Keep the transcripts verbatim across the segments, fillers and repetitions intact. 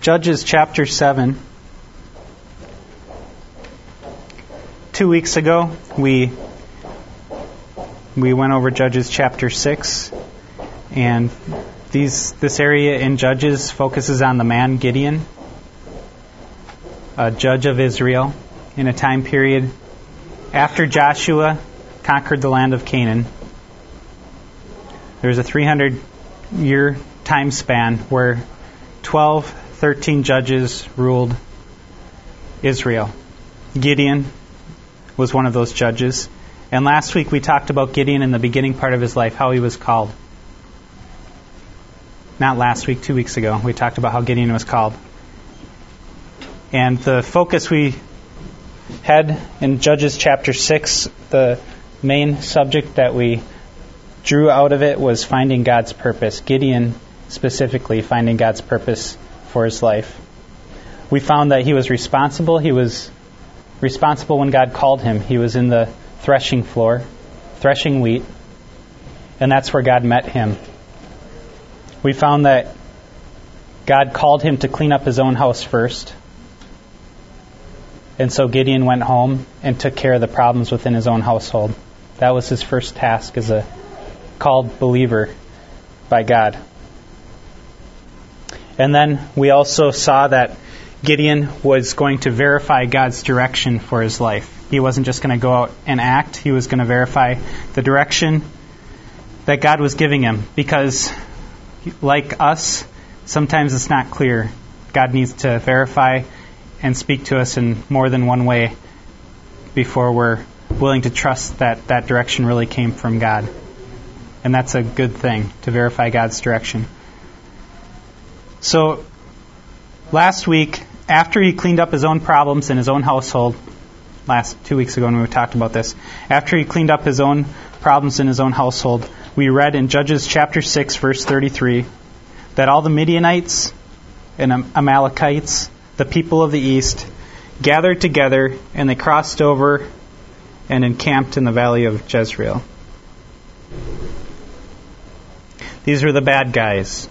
Judges chapter seven. Two weeks ago, we we went over Judges chapter six, and these this area in Judges focuses on the man Gideon, a judge of Israel, in a time period after Joshua conquered the land of Canaan. There was a three hundred year time span where twelve, thirteen judges ruled Israel. Gideon was one of those judges. And last week we talked about Gideon in the beginning part of his life, how he was called. Not last week, two weeks ago, we talked about how Gideon was called. And the focus we had in Judges chapter six, the main subject that we drew out of it was finding God's purpose. Gideon specifically finding God's purpose for his life. We found that he was responsible. He was responsible when God called him. He was in the threshing floor, threshing wheat, and that's where God met him. We found that God called him to clean up his own house first. And so Gideon went home and took care of the problems within his own household. That was his first task as a called believer by God. And then we also saw that Gideon was going to verify God's direction for his life. He wasn't just going to go out and act. He was going to verify the direction that God was giving him. Because, like us, sometimes it's not clear. God needs to verify and speak to us in more than one way before we're willing to trust that that direction really came from God. And that's a good thing, to verify God's direction. So, last week, after he cleaned up his own problems in his own household, last two weeks ago when we talked about this, after he cleaned up his own problems in his own household, we read in Judges chapter six, verse thirty-three, that all the Midianites and Amalekites, the people of the east, gathered together and they crossed over and encamped in the valley of Jezreel. These were the bad guys.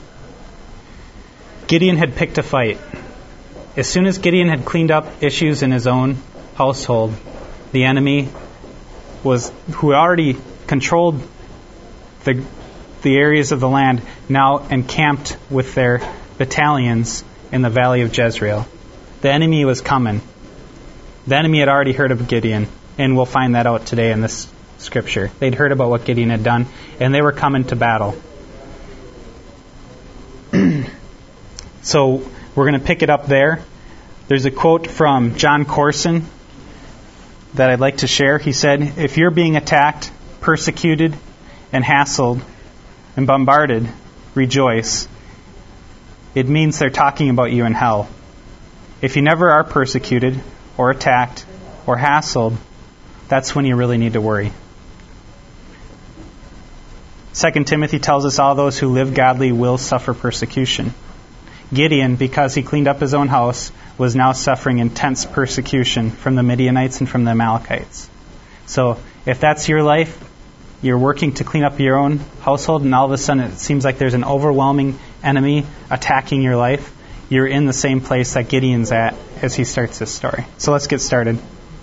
Gideon had picked a fight. As soon as Gideon had cleaned up issues in his own household, the enemy was, who already controlled the the areas of the land, now encamped with their battalions in the valley of Jezreel. The enemy was coming. The enemy had already heard of Gideon, and we'll find that out today in this scripture. They'd heard about what Gideon had done, and they were coming to battle. So we're going to pick it up there. There's a quote from John Corson that I'd like to share. He said, "If you're being attacked, persecuted, and hassled, and bombarded, rejoice. It means they're talking about you in hell. If you never are persecuted, or attacked, or hassled, that's when you really need to worry." Second Timothy tells us all those who live godly will suffer persecution. Gideon, because he cleaned up his own house, was now suffering intense persecution from the Midianites and from the Amalekites. So if that's your life, you're working to clean up your own household, and all of a sudden it seems like there's an overwhelming enemy attacking your life, you're in the same place that Gideon's at as he starts this story. So let's get started.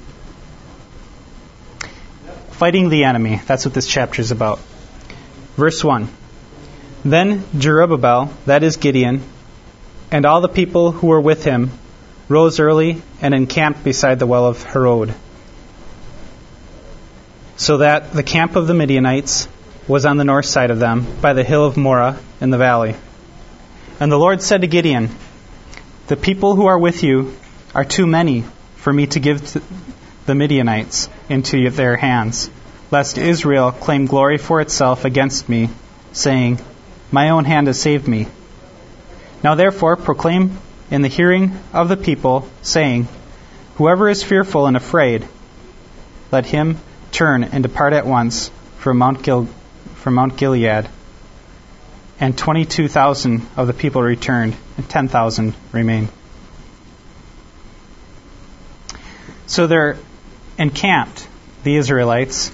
Fighting the enemy. That's what this chapter is about. Verse one. Then Jerubbaal, that is Gideon, and all the people who were with him rose early and encamped beside the well of Harod, so that the camp of the Midianites was on the north side of them, by the hill of Moreh in the valley. And the Lord said to Gideon, "The people who are with you are too many for me to give to the Midianites into their hands, lest Israel claim glory for itself against me, saying, 'My own hand has saved me.' Now therefore proclaim in the hearing of the people, saying, 'Whoever is fearful and afraid, let him turn and depart at once from Mount Gil- from Mount Gilead.' And twenty-two thousand of the people returned, and ten thousand remained." So they're encamped, the Israelites,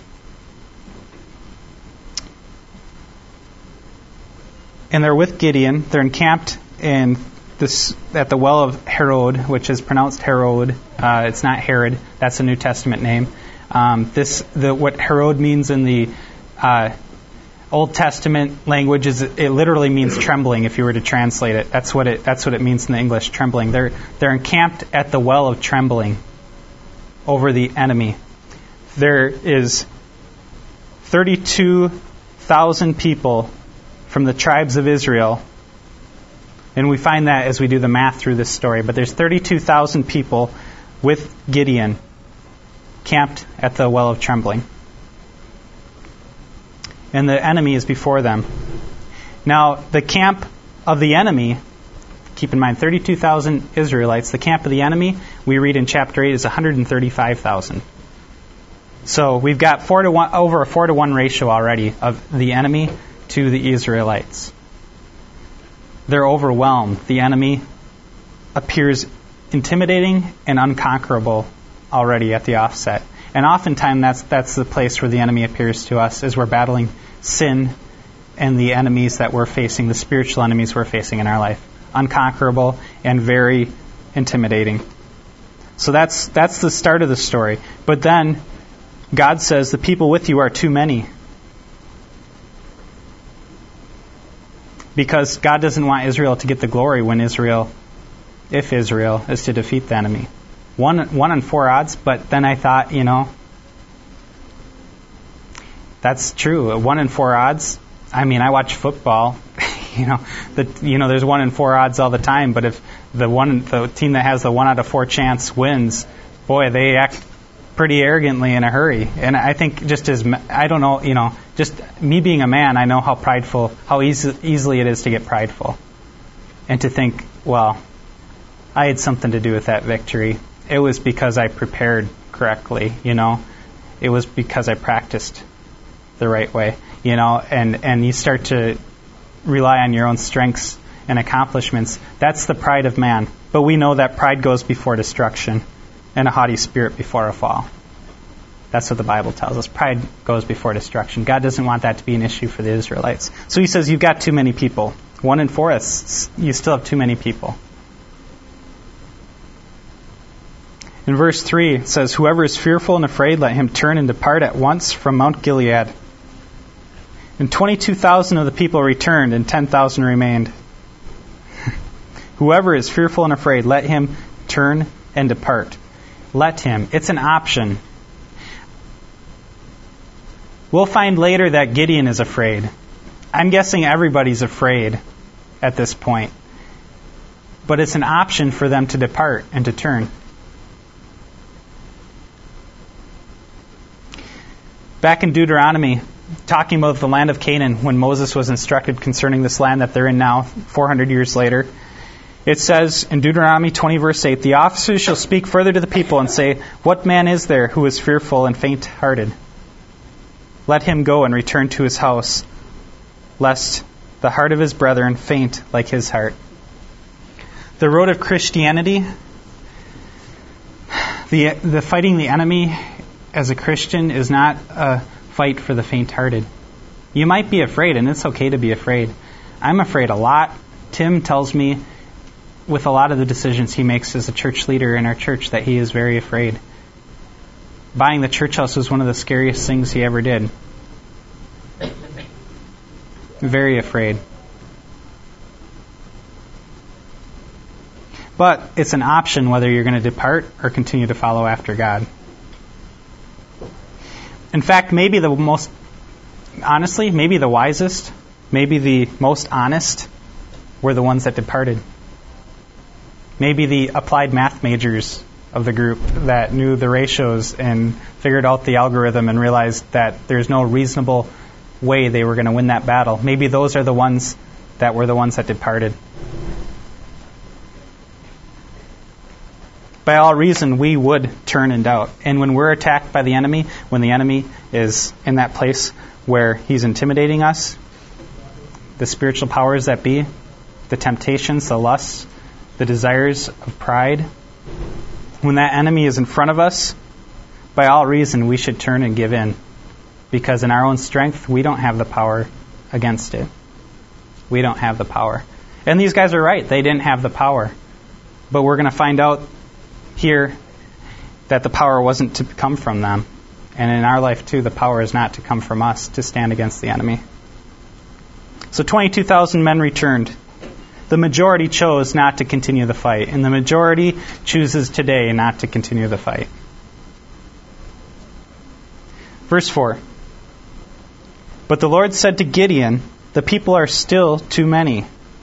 and they're with Gideon. They're encamped in this at the well of Herod, which is pronounced Herod. Uh, it's not Herod. That's a New Testament name. Um, this the what Herod means in the uh, Old Testament language is it literally means trembling. If you were to translate it, that's what it that's what it means in the English, trembling. They're they're encamped at the well of trembling over the enemy. There is thirty-two thousand people from the tribes of Israel, and we find that as we do the math through this story. But there's thirty-two thousand people with Gideon camped at the well of trembling. And the enemy is before them. Now, the camp of the enemy, keep in mind, thirty-two thousand Israelites. The camp of the enemy, we read in chapter eight, is one hundred thirty-five thousand. So we've got four to one, over a four to one ratio already of the enemy to the Israelites. They're overwhelmed. The enemy appears intimidating and unconquerable already at the offset. And oftentimes that's that's the place where the enemy appears to us as we're battling sin and the enemies that we're facing, the spiritual enemies we're facing in our life. Unconquerable and very intimidating. So that's that's the start of the story. But then God says, the people with you are too many. Because God doesn't want Israel to get the glory when Israel, if Israel, is to defeat the enemy. One, one in four odds, but then I thought, you know, that's true. One in four odds. I mean, I watch football. you know, the you know, there's one in four odds all the time. But if the one, the team that has the one out of four chance wins, boy, they act pretty arrogantly in a hurry. And I think just as I don't know, you know, just me being a man, I know how prideful, how easy, easily it is to get prideful, and to think, well, I had something to do with that victory. It was because I prepared correctly, you know. It was because I practiced the right way, you know. And, and you start to rely on your own strengths and accomplishments. That's the pride of man. But we know that pride goes before destruction and a haughty spirit before a fall. That's what the Bible tells us. Pride goes before destruction. God doesn't want that to be an issue for the Israelites. So he says, you've got too many people. One in four, you still have too many people. In verse three, it says, whoever is fearful and afraid, let him turn and depart at once from Mount Gilead. And twenty-two thousand of the people returned, and ten thousand remained. Whoever is fearful and afraid, let him turn and depart. Let him. It's an option. We'll find later that Gideon is afraid. I'm guessing everybody's afraid at this point. But it's an option for them to depart and to turn. Back in Deuteronomy, talking about the land of Canaan, when Moses was instructed concerning this land that they're in now, four hundred years later, it says in Deuteronomy twenty, verse eight, the officers shall speak further to the people and say, what man is there who is fearful and faint-hearted? Let him go and return to his house, lest the heart of his brethren faint like his heart. The road of Christianity, the the fighting the enemy as a Christian is not a fight for the faint-hearted. You might be afraid, and it's okay to be afraid. I'm afraid a lot. Tim tells me with a lot of the decisions he makes as a church leader in our church that he is very afraid. Buying the church house was one of the scariest things he ever did. Very afraid. But it's an option whether you're going to depart or continue to follow after God. In fact, maybe the most, honestly, maybe the wisest, maybe the most honest were the ones that departed. Maybe the applied math majors of the group that knew the ratios and figured out the algorithm and realized that there's no reasonable way they were going to win that battle. Maybe those are the ones that were the ones that departed. By all reason, we would turn in doubt. And when we're attacked by the enemy, when the enemy is in that place where he's intimidating us, the spiritual powers that be, the temptations, the lusts, the desires of pride, when that enemy is in front of us, by all reason, we should turn and give in. Because in our own strength, we don't have the power against it. We don't have the power. And these guys are right. They didn't have the power. But we're going to find out here that the power wasn't to come from them. And in our life, too, the power is not to come from us to stand against the enemy. So twenty-two thousand men returned. The majority chose not to continue the fight. And the majority chooses today not to continue the fight. Verse four. But the Lord said to Gideon, the people are still too many.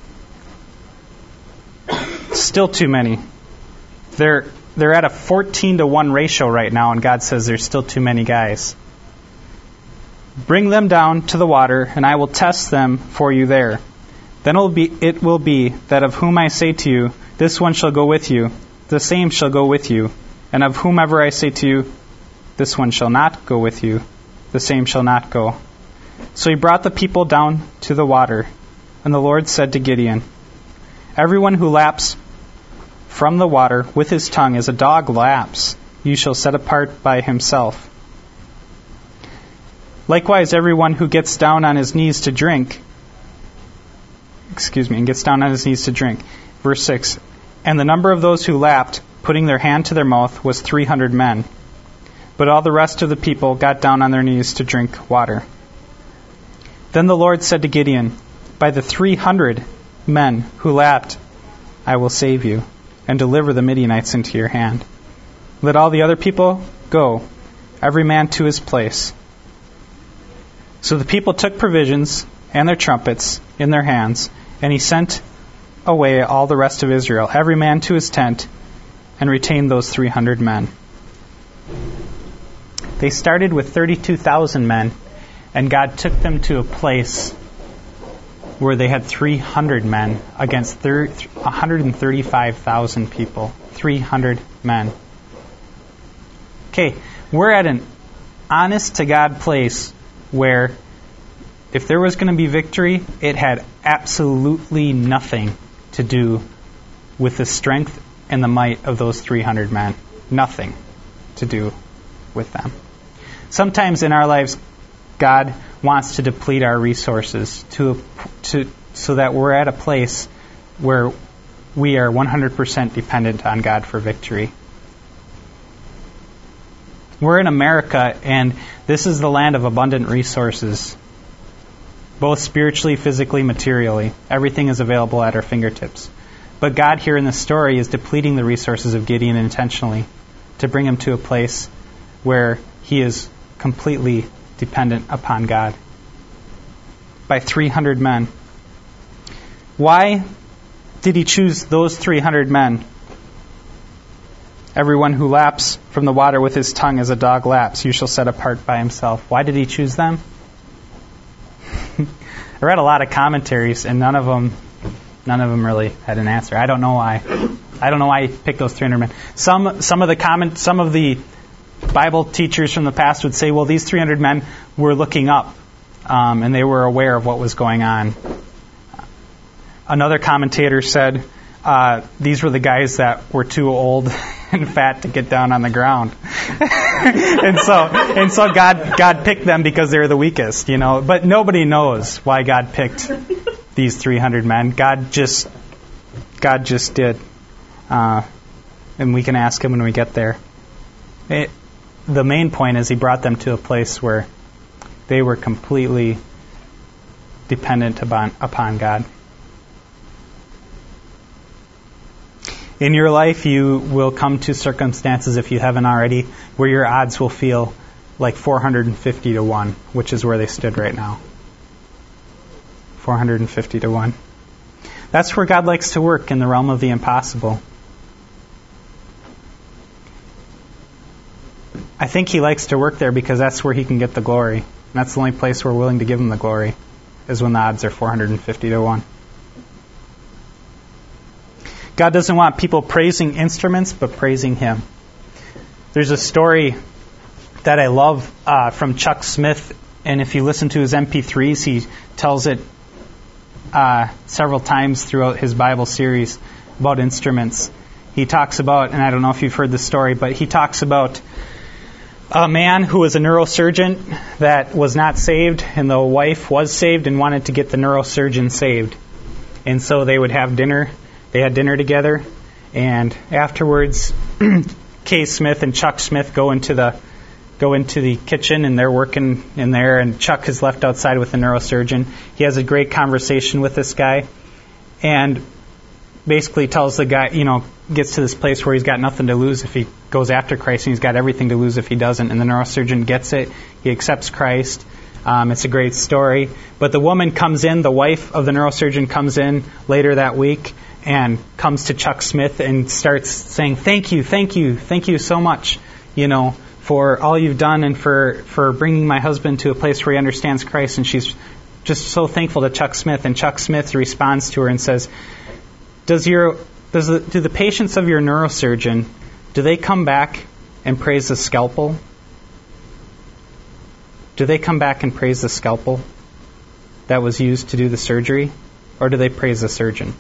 Still too many. They're they're at a fourteen to one ratio right now, and God says there's still too many guys. Bring them down to the water, and I will test them for you there. Then it will be, it will be that of whom I say to you, this one shall go with you, the same shall go with you. And of whomever I say to you, this one shall not go with you, the same shall not go. So he brought the people down to the water, and the Lord said to Gideon, everyone who laps from the water with his tongue as a dog laps, you shall set apart by himself. Likewise, everyone who gets down on his knees to drink, excuse me, and gets down on his knees to drink. Verse six, and the number of those who lapped, putting their hand to their mouth, was three hundred men. But all the rest of the people got down on their knees to drink water. Then the Lord said to Gideon, by the three hundred men who lapped, I will save you, and deliver the Midianites into your hand. Let all the other people go, every man to his place. So the people took provisions and their trumpets in their hands, and he sent away all the rest of Israel, every man to his tent, and retained those three hundred men. They started with thirty-two thousand men, and God took them to a place where they had three hundred men against one hundred thirty-five thousand people. three hundred men. Okay, we're at an honest-to-God place where if there was going to be victory, it had absolutely nothing to do with the strength and the might of those three hundred men. Nothing to do with them. Sometimes in our lives, God wants to deplete our resources to, to so that we're at a place where we are one hundred percent dependent on God for victory. We're in America, and this is the land of abundant resources, both spiritually, physically, materially. Everything is available at our fingertips. But God here in this story is depleting the resources of Gideon intentionally to bring him to a place where he is completely dependent upon God. By three hundred men. Why did he choose those three hundred men? Everyone who laps from the water with his tongue as a dog laps, you shall set apart by himself. Why did he choose them? I read a lot of commentaries, and none of them, none of them really had an answer. I don't know why. I don't know why he picked those three hundred men. Some, some of the comment, some of the Bible teachers from the past would say, well, these three hundred men were looking up, um, and they were aware of what was going on. Another commentator said uh, these were the guys that were too old and fat to get down on the ground, and so and so God God picked them because they were the weakest, you know. But nobody knows why God picked these three hundred men. God just God just did, uh, and we can ask Him when we get there. It, the main point is He brought them to a place where they were completely dependent upon, upon God. In your life, you will come to circumstances, if you haven't already, where your odds will feel like four hundred fifty to one, which is where they stood right now. four hundred fifty to one. That's where God likes to work, in the realm of the impossible. I think He likes to work there because that's where He can get the glory. And that's the only place we're willing to give Him the glory, is when the odds are four hundred fifty to one. God doesn't want people praising instruments, but praising Him. There's a story that I love uh, from Chuck Smith, and if you listen to his M P threes, he tells it uh, several times throughout his Bible series about instruments. He talks about, and I don't know if you've heard this story, but he talks about a man who was a neurosurgeon that was not saved, and the wife was saved and wanted to get the neurosurgeon saved. And so they would have dinner. They had dinner together. And afterwards, Kay Smith and Chuck Smith go into the go into the kitchen, and they're working in there. And Chuck is left outside with the neurosurgeon. He has a great conversation with this guy, and basically tells the guy, you know, gets to this place where he's got nothing to lose if he goes after Christ, and he's got everything to lose if he doesn't. And the neurosurgeon gets it. He accepts Christ. Um, it's a great story. But the woman comes in, the wife of the neurosurgeon comes in later that week and comes to Chuck Smith and starts saying, thank you, thank you, thank you so much, you know, for all you've done and for, for bringing my husband to a place where he understands Christ. And she's just so thankful to Chuck Smith. And Chuck Smith responds to her and says, Does your does the, do the patients of your neurosurgeon, do they come back and praise the scalpel? Do they come back and praise the scalpel that was used to do the surgery? Or do they praise the surgeon?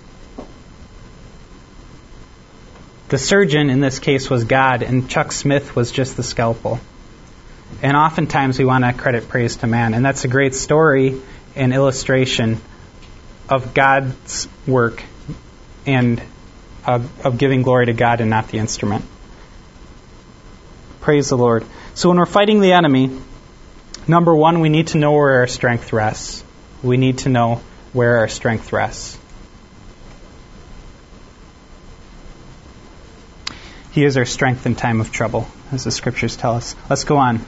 The surgeon in this case was God, and Chuck Smith was just the scalpel. And oftentimes we want to credit praise to man. And that's a great story and illustration of God's work and of, of giving glory to God and not the instrument. Praise the Lord. So when we're fighting the enemy, number one, we need to know where our strength rests. We need to know where our strength rests. He is our strength in time of trouble, as the Scriptures tell us. Let's go on.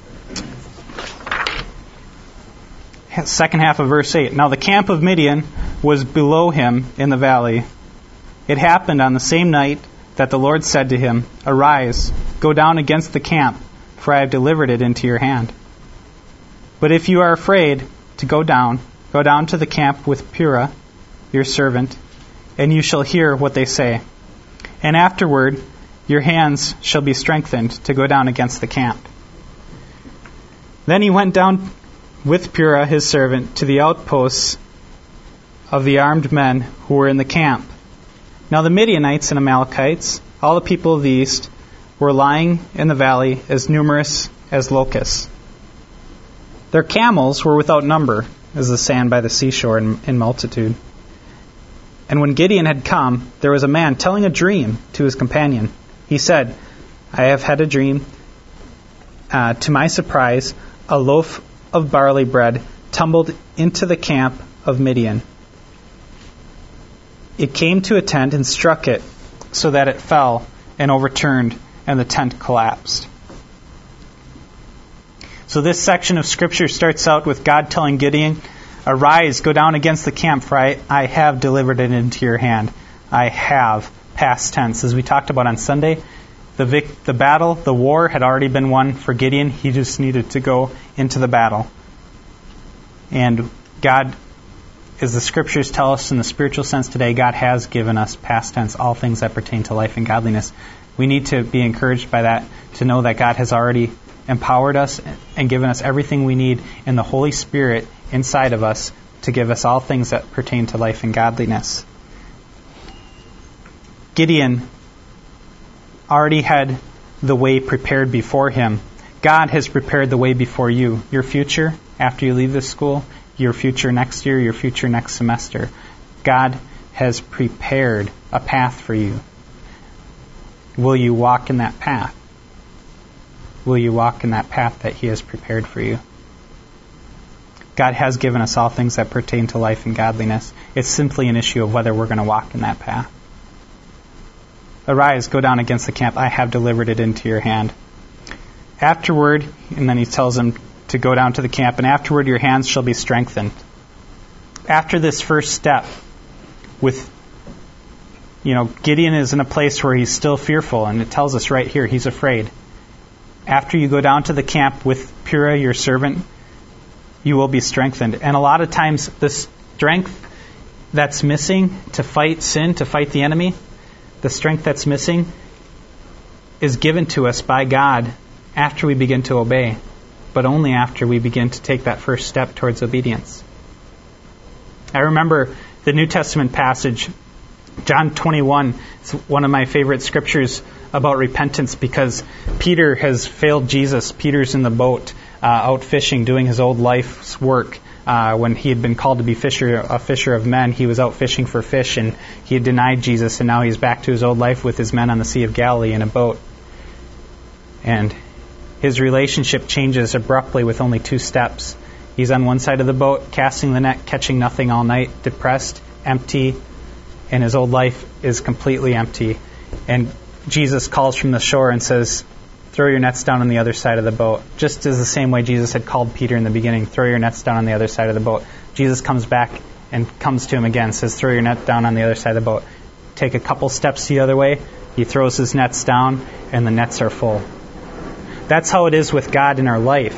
Second half of verse eight. Now the camp of Midian was below him in the valley. It happened on the same night that the Lord said to him, Arise, go down against the camp, for I have delivered it into your hand. But if you are afraid to go down, go down to the camp with Purah, your servant, and you shall hear what they say. And afterward your hands shall be strengthened to go down against the camp. Then he went down with Purah his servant to the outposts of the armed men who were in the camp. Now the Midianites and Amalekites, all the people of the east, were lying in the valley as numerous as locusts. Their camels were without number, as the sand by the seashore in, in multitude. And when Gideon had come, there was a man telling a dream to his companion. He said, I have had a dream. Uh, to my surprise, a loaf of barley bread tumbled into the camp of Midian. It came to a tent and struck it, so that it fell and overturned, and the tent collapsed. So this section of Scripture starts out with God telling Gideon, Arise, go down against the camp, for I, I have delivered it into your hand. I have, past tense. As we talked about on Sunday, the vic, the battle, the war had already been won for Gideon. He just needed to go into the battle. And God, as the Scriptures tell us in the spiritual sense today, God has given us, past tense, all things that pertain to life and godliness. We need to be encouraged by that, to know that God has already empowered us and given us everything we need in the Holy Spirit inside of us to give us all things that pertain to life and godliness. Gideon already had the way prepared before him. God has prepared the way before you. Your future after you leave this school, your future next year, your future next semester. God has prepared a path for you. Will you walk in that path? Will you walk in that path that He has prepared for you? God has given us all things that pertain to life and godliness. It's simply an issue of whether we're going to walk in that path. Arise, go down against the camp. I have delivered it into your hand. Afterward, and then he tells him to go down to the camp, and afterward your hands shall be strengthened. After this first step, with, you know, Gideon is in a place where he's still fearful, and it tells us right here he's afraid. After you go down to the camp with Purah, your servant, you will be strengthened. And a lot of times the strength that's missing to fight sin, to fight the enemy, the strength that's missing is given to us by God after we begin to obey, but only after we begin to take that first step towards obedience. I remember the New Testament passage, John twenty-one. It's one of my favorite scriptures about repentance because Peter has failed Jesus. Peter's in the boat uh, out fishing, doing his old life's work, Uh, when he had been called to be fisher, a fisher of men, he was out fishing for fish, and he had denied Jesus, and now he's back to his old life with his men on the Sea of Galilee in a boat. And his relationship changes abruptly with only two steps. He's on one side of the boat, casting the net, catching nothing all night, depressed, empty, and his old life is completely empty. And Jesus calls from the shore and says, throw your nets down on the other side of the boat. Just as the same way Jesus had called Peter in the beginning, throw your nets down on the other side of the boat. Jesus comes back and comes to him again, says, throw your net down on the other side of the boat. Take a couple steps the other way. He throws his nets down, and the nets are full. That's how it is with God in our life.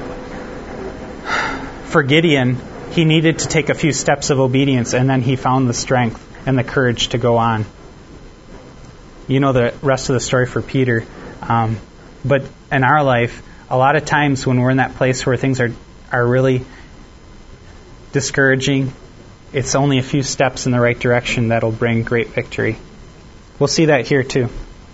For Gideon, he needed to take a few steps of obedience, and then he found the strength and the courage to go on. You know the rest of the story for Peter. Um, But in our life, a lot of times when we're in that place where things are, are really discouraging, it's only a few steps in the right direction that'll bring great victory. We'll see that here too.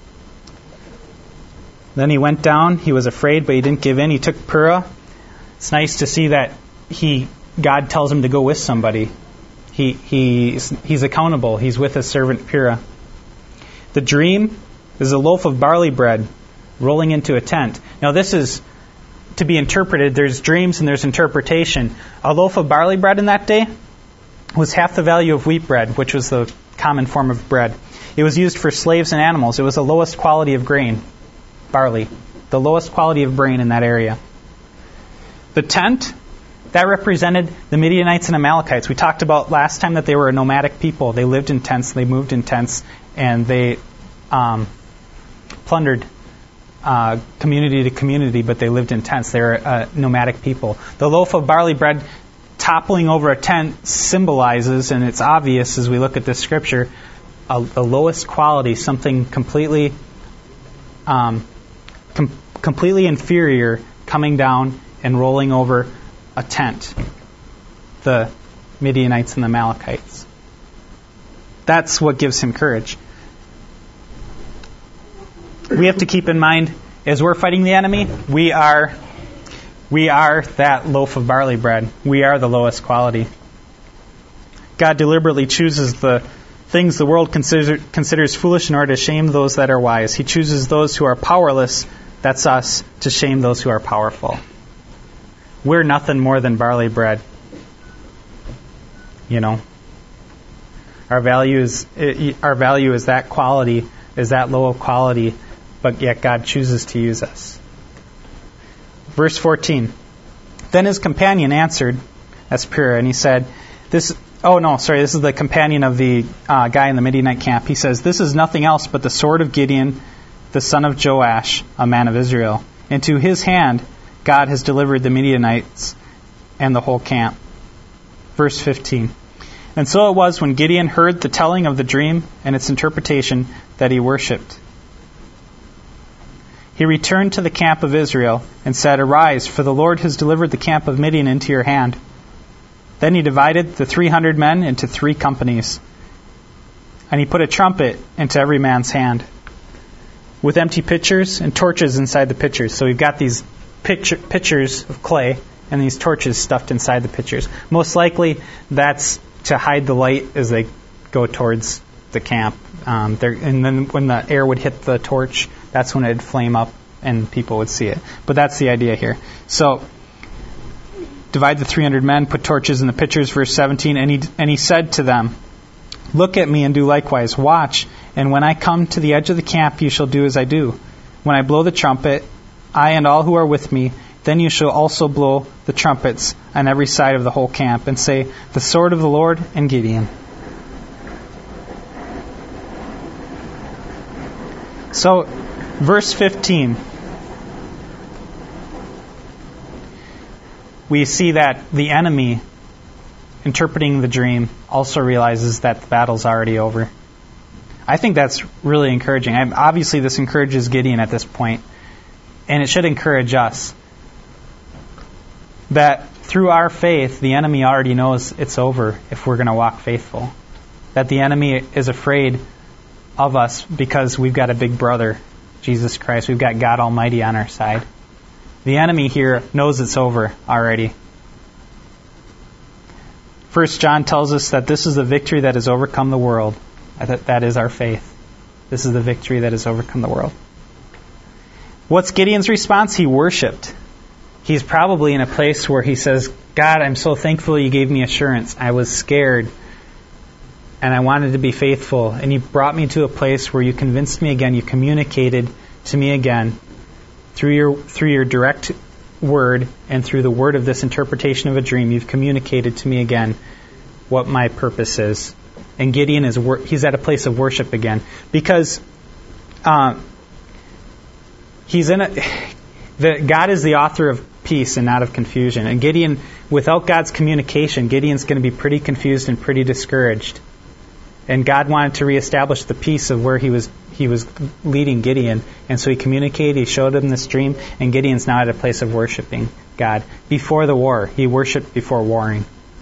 Then he went down. He was afraid, but he didn't give in. He took Purah. It's nice to see that he God tells him to go with somebody. He he's, he's accountable. He's with his servant Purah. The dream is a loaf of barley bread rolling into a tent. Now this is to be interpreted. There's dreams and there's interpretation. A loaf of barley bread in that day was half the value of wheat bread, which was the common form of bread. It was used for slaves and animals. It was the lowest quality of grain, barley, the lowest quality of grain in that area. The tent, that represented the Midianites and Amalekites. We talked about last time that they were a nomadic people. They lived in tents, they moved in tents, and they um, plundered Uh, community to community, but they lived in tents. They're a nomadic people. The loaf of barley bread toppling over a tent symbolizes, and it's obvious as we look at this scripture, a, the lowest quality, something completely, um, com- completely inferior, coming down and rolling over a tent. The Midianites and the Amalekites. That's what gives him courage. We have to keep in mind, as we're fighting the enemy, we are we are that loaf of barley bread. We are the lowest quality. God deliberately chooses the things the world consider, considers foolish in order to shame those that are wise. He chooses those who are powerless, that's us, to shame those who are powerful. We're nothing more than barley bread. You know, our value is our value is that quality, is that low of quality. But yet God chooses to use us. Verse fourteen. Then his companion answered, that's Purah, and he said, "This." Oh no, sorry. This is the companion of the uh, guy in the Midianite camp. He says, "This is nothing else but the sword of Gideon, the son of Joash, a man of Israel. Into his hand God has delivered the Midianites and the whole camp." Verse fifteen. And so it was when Gideon heard the telling of the dream and its interpretation that he worshipped. He returned to the camp of Israel and said, "Arise, for the Lord has delivered the camp of Midian into your hand." Then he divided the three hundred men into three companies. And he put a trumpet into every man's hand, with empty pitchers and torches inside the pitchers. So we've got these pitcher, pitchers of clay and these torches stuffed inside the pitchers. Most likely that's to hide the light as they go towards the camp. Um, and then when the air would hit the torch, that's when it would flame up and people would see it. But that's the idea here. So, divide the three hundred men, put torches in the pitchers, verse seventeen, and he, and he said to them, "Look at me and do likewise. Watch, and when I come to the edge of the camp, you shall do as I do. When I blow the trumpet, I and all who are with me, then you shall also blow the trumpets on every side of the whole camp, and say, the sword of the Lord and Gideon." So, verse fifteen, we see that the enemy, interpreting the dream, also realizes that the battle's already over. I think that's really encouraging. I, obviously, this encourages Gideon at this point, and it should encourage us. That through our faith, the enemy already knows it's over if we're going to walk faithful. That the enemy is afraid of us because we've got a big brother, Jesus Christ. We've got God Almighty on our side. The enemy here knows it's over already. First John tells us that this is the victory that has overcome the world. That, that is our faith. This is the victory that has overcome the world. What's Gideon's response? He worshiped. He's probably in a place where he says, God, I'm so thankful you gave me assurance. I was scared, and I wanted to be faithful. And you brought me to a place where you convinced me again. You communicated to me again through your through your direct word and through the word of this interpretation of a dream. You've communicated to me again what my purpose is. And Gideon is wor- he's at a place of worship again because uh, he's in a. The, God is the author of peace and not of confusion. And Gideon, without God's communication, Gideon's going to be pretty confused and pretty discouraged. And God wanted to reestablish the peace of where he was he was leading Gideon. And so he communicated, he showed him this dream, and Gideon's now at a place of worshiping God. Before the war, he worshipped before warring.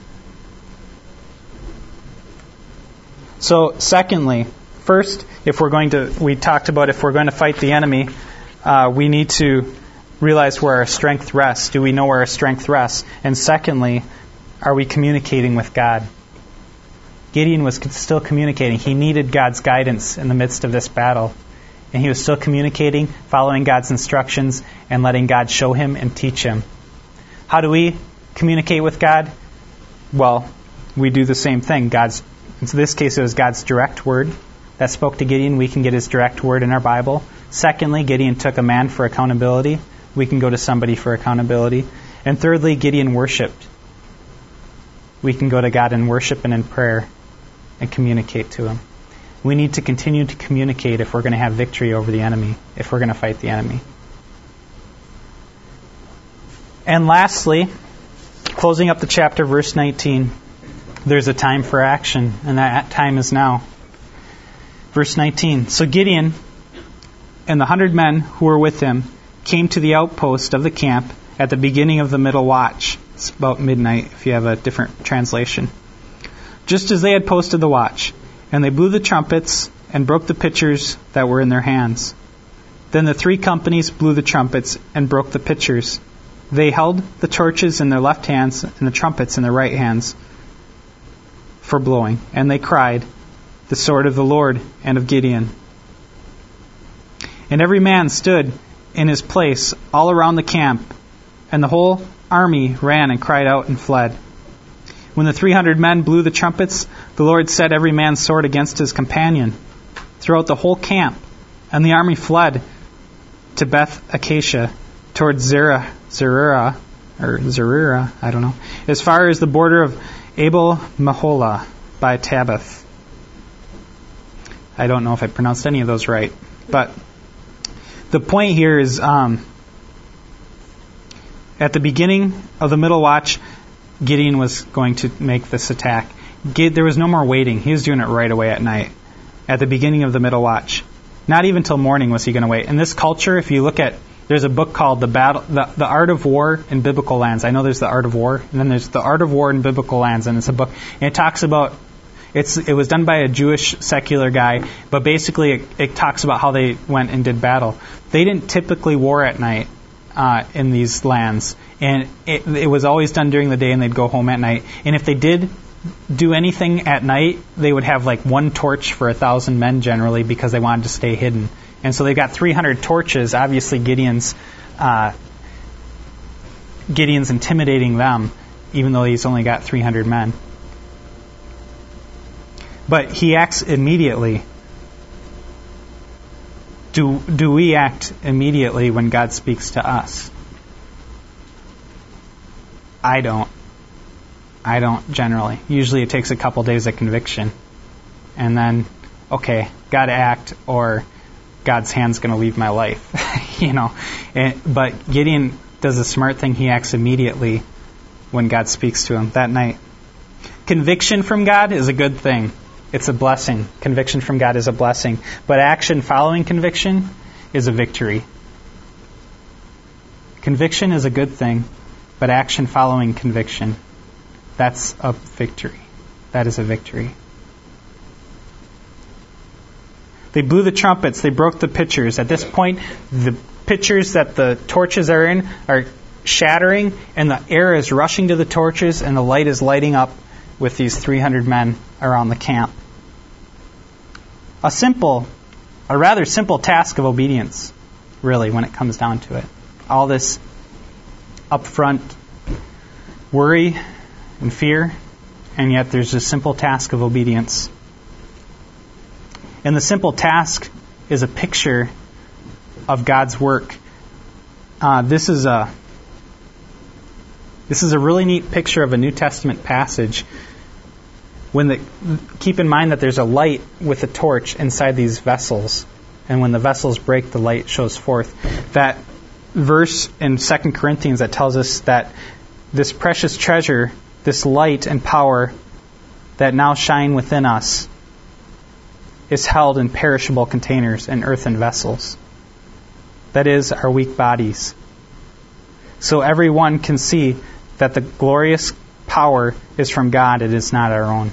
So, secondly, first, if we're going to, we talked about if we're going to fight the enemy, uh, we need to realize where our strength rests. Do we know where our strength rests? And secondly, are we communicating with God? Gideon was still communicating. He needed God's guidance in the midst of this battle. And he was still communicating, following God's instructions, and letting God show him and teach him. How do we communicate with God? Well, we do the same thing. God's, in this case, it was God's direct word that spoke to Gideon. We can get his direct word in our Bible. Secondly, Gideon took a man for accountability. We can go to somebody for accountability. And thirdly, Gideon worshipped. We can go to God in worship and in prayer and communicate to him. We need to continue to communicate if we're going to have victory over the enemy, if we're going to fight the enemy. And lastly, closing up the chapter, verse nineteen, there's a time for action, and that time is now. Verse nineteen, so Gideon and the hundred men who were with him came to the outpost of the camp at the beginning of the middle watch. It's about midnight if you have a different translation. Just as they had posted the watch, and they blew the trumpets and broke the pitchers that were in their hands. Then the three companies blew the trumpets and broke the pitchers. They held the torches in their left hands and the trumpets in their right hands for blowing. And they cried, the sword of the Lord and of Gideon. And every man stood in his place all around the camp, and the whole army ran and cried out and fled. When the three hundred men blew the trumpets, the Lord set every man's sword against his companion throughout the whole camp, and the army fled to Beth Acacia towards Zerah, Zerah, or Zerah, I don't know, as far as the border of Abel Meholah by Tabbath. I don't know if I pronounced any of those right, but the point here is um, at the beginning of the middle watch, Gideon was going to make this attack. There was no more waiting. He was doing it right away at night, at the beginning of the middle watch. Not even till morning was he going to wait. In this culture, if you look at, there's a book called The Battle, the, the Art of War in Biblical Lands. I know there's The Art of War, and then there's The Art of War in Biblical Lands, and it's a book. And it talks about, it's it was done by a Jewish secular guy, but basically it, it talks about how they went and did battle. They didn't typically war at night uh, in these lands, and it, it was always done during the day, and they'd go home at night. And if they did do anything at night, they would have like one torch for a thousand men generally, because they wanted to stay hidden. And so they got three hundred torches. Obviously, Gideon's uh, Gideon's intimidating them, even though he's only got three hundred men. But he acts immediately. Do do we act immediately when God speaks to us? I don't. I don't generally. Usually it takes a couple days of conviction. And then, okay, got to act, or God's hand's going to leave my life. you know. And, but Gideon does a smart thing. He acts immediately when God speaks to him that night. Conviction from God is a good thing. It's a blessing. Conviction from God is a blessing. But action following conviction is a victory. Conviction is a good thing, but action following conviction, that's a victory. That is a victory. They blew the trumpets. They broke the pitchers. At this point, the pitchers that the torches are in are shattering, and the air is rushing to the torches, and the light is lighting up with these three hundred men around the camp. A simple, a rather simple task of obedience, really, when it comes down to it. All this upfront worry and fear, and yet there's a simple task of obedience. And the simple task is a picture of God's work. Uh, this is a this is a really neat picture of a New Testament passage. When the keep in mind that there's a light with a torch inside these vessels, and when the vessels break, the light shows forth. That verse in Second Corinthians that tells us that this precious treasure, this light and power that now shine within us, is held in perishable containers and earthen vessels. That is, our weak bodies. So everyone can see that the glorious power is from God. It is not our own.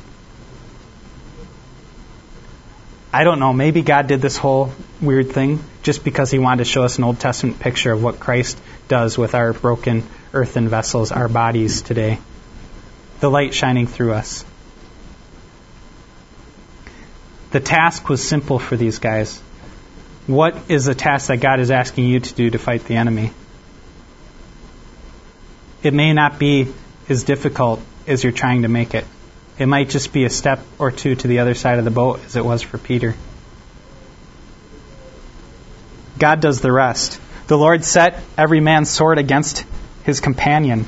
I don't know, maybe God did this whole weird thing just because He wanted to show us an Old Testament picture of what Christ does with our broken earthen vessels, our bodies today. The light shining through us. The task was simple for these guys. What is the task that God is asking you to do to fight the enemy? It may not be as difficult as you're trying to make it. It might just be a step or two to the other side of the boat, as it was for Peter. God does the rest. The Lord set every man's sword against his companion.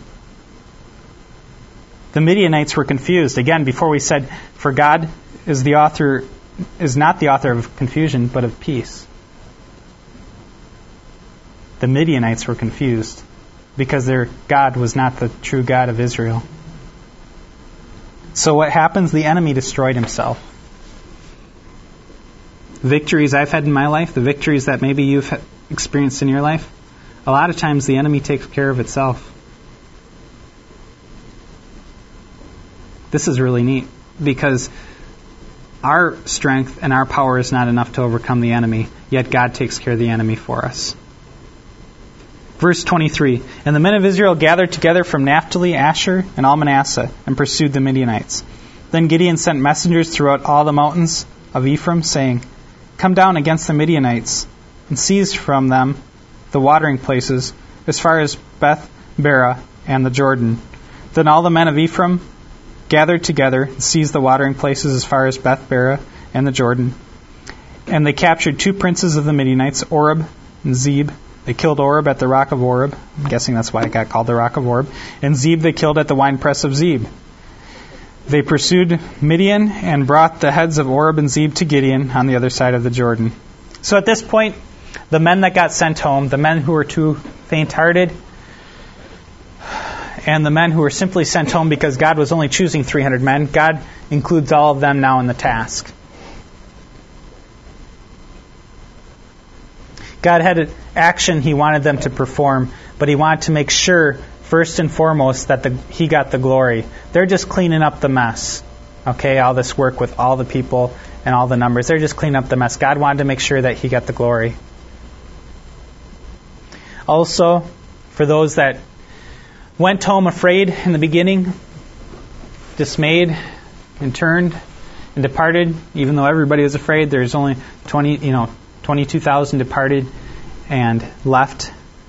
The Midianites were confused. Again, before we said, for God is the author, is not the author of confusion, but of peace. The Midianites were confused because their God was not the true God of Israel. So what happens? The enemy destroyed himself. Victories I've had in my life, the victories that maybe you've experienced in your life, a lot of times the enemy takes care of itself. This is really neat because our strength and our power is not enough to overcome the enemy, yet God takes care of the enemy for us. Verse twenty-three, and the men of Israel gathered together from Naphtali, Asher, and all Manasseh, and pursued the Midianites. Then Gideon sent messengers throughout all the mountains of Ephraim, saying, come down against the Midianites, and seize from them the watering places, as far as Beth Bera and the Jordan. Then all the men of Ephraim gathered together, and seized the watering places as far as Beth Bera and the Jordan. And they captured two princes of the Midianites, Oreb and Zeb. They killed Oreb at the rock of Oreb. I'm guessing that's why it got called the rock of Oreb. And Zeb they killed at the winepress of Zeb. They pursued Midian and brought the heads of Oreb and Zeb to Gideon on the other side of the Jordan. So at this point, the men that got sent home, the men who were too faint-hearted, and the men who were simply sent home because God was only choosing three hundred men, God includes all of them now in the task. God had an action He wanted them to perform, but He wanted to make sure, first and foremost, that the, He got the glory. They're just cleaning up the mess. Okay, all this work with all the people and all the numbers, they're just cleaning up the mess. God wanted to make sure that He got the glory. Also, for those that went home afraid in the beginning, dismayed, and turned and departed, even though everybody was afraid, there's only twenty, you know, twenty-two thousand departed and left.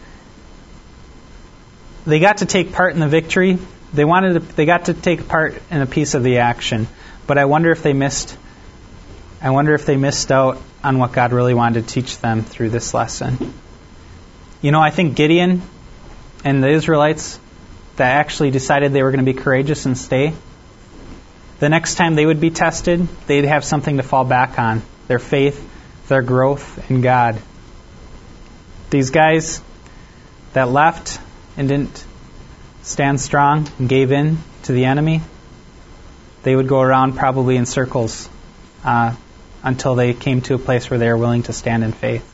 They got to take part in the victory. They wanted to, they got to take part in a piece of the action. But I wonder if they missed I wonder if they missed out on what God really wanted to teach them through this lesson. You know, I think Gideon and the Israelites that actually decided they were going to be courageous and stay, the next time they would be tested, they'd have something to fall back on. Their faith, their growth in God. These guys that left and didn't stand strong and gave in to the enemy, they would go around probably in circles uh, until they came to a place where they were willing to stand in faith.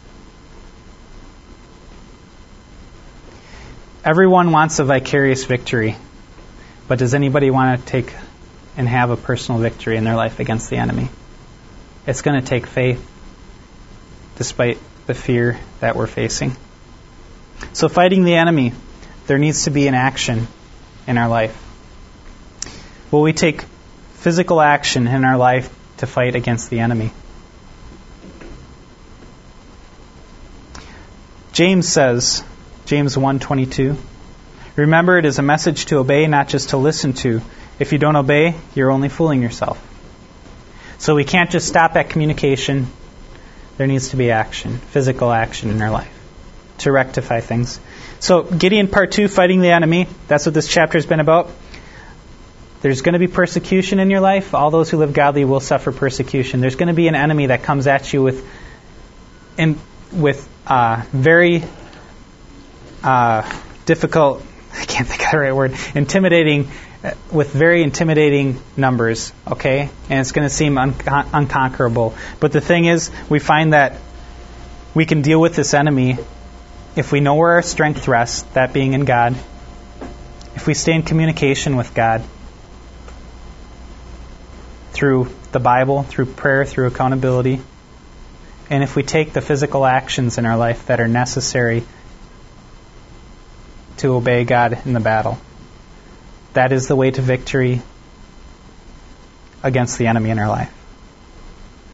Everyone wants a vicarious victory, but does anybody want to take and have a personal victory in their life against the enemy? It's going to take faith, despite the fear that we're facing. So fighting the enemy, there needs to be an action in our life. Will we take physical action in our life to fight against the enemy. James says, James one twenty-two, remember it is a message to obey, not just to listen to. If you don't obey, you're only fooling yourself. So we can't just stop at communication. There needs to be action, physical action in our life to rectify things. So Gideon part two, fighting the enemy. That's what this chapter has been about. There's going to be persecution in your life. All those who live godly will suffer persecution. There's going to be an enemy that comes at you with, in, with uh, very uh, difficult, I can't think of the right word, intimidating, with very intimidating numbers, okay? And it's going to seem un- unconquerable. But the thing is, we find that we can deal with this enemy if we know where our strength rests, that being in God, if we stay in communication with God through the Bible, through prayer, through accountability, and if we take the physical actions in our life that are necessary to obey God in the battle. That is the way to victory against the enemy in our life.